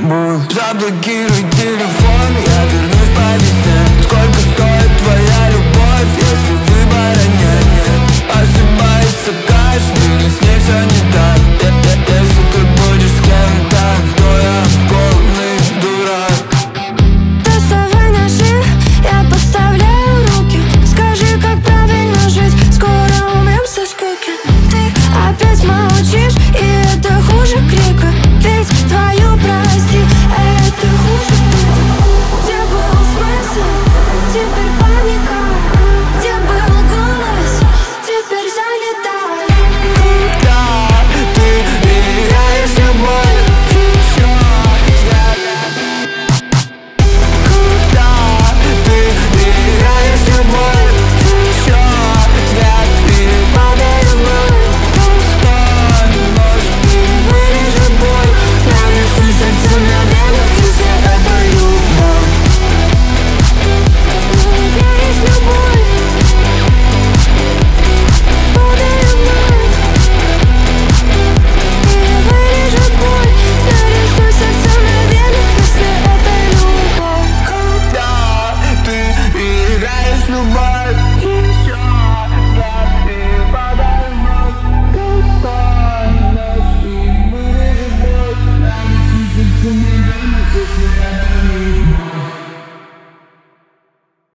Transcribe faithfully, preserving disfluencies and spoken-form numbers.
любовь. Заблокируй телефон, я вернусь по весне. Сколько стоит твоя любовь, если выбора нет? Ошибается каждый, но с ней все не так. Если ты будешь с кем-то, то я полный дурак. Доставай ножи, я подставляю руки. Скажи, как правильно жить, скоро умрем со скуки. Ты опять молчишь, и это хуже крика. Ведь твою прости, это хуже крика. Где был смысл, теперь паника. Где был голос, теперь занята. Когда ты теряешь любовь, еще взгляд. Когда ты теряешь любовь, еще взгляд. И падаешь в боль, пустой нож и вырежет боль. Нарисуй сердце на венах, если это любовь. Теряешь любовь, падаю вновь. И вырежет боль. Нарисуй сердце на венах, если это любовь. Когда ты теряешь любовь, еще взгляд. И падаешь в боль, пустой нож и вырежет боль. Нарисуй сердце на венах.